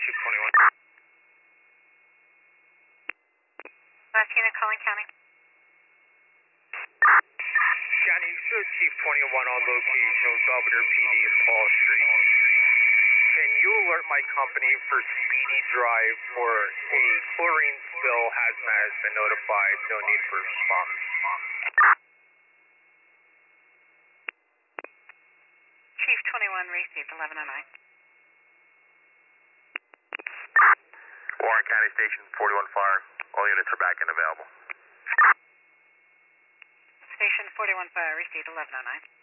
Chief 21. Last unit calling county. County, show Chief 21 on location with Belvedere PD at Paul Street. Can you alert my company for speedy drive for a chlorine spill? Hazmat has been notified. No need for response. Chief 21 received 1109. Warren County Station 41 Fire. All units are back and available. Station 41 fire received 1109.